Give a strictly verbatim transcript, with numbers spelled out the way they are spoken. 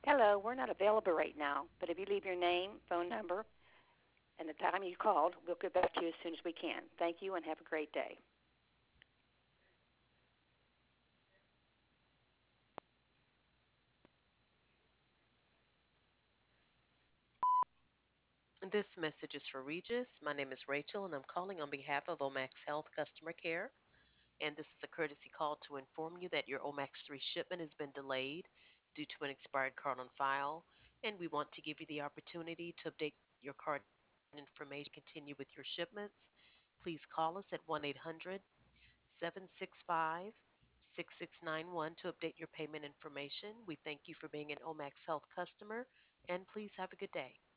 Hello, we're not available right now, but if you leave your name, phone number, and the time you called, we'll get back to you as soon as we can. Thank you and have a great day. This message is for Regis. My name is Rachel, and I'm calling on behalf of Omax Health Customer Care. And this is a courtesy call to inform you that your Omax three shipment has been delayed due to an expired card on file. And we want to give you the opportunity to update your card information to continue with your shipments. Please call us at one eight hundred seven six five six six nine one to update your payment information. We thank you for being an Omax Health customer, and please have a good day.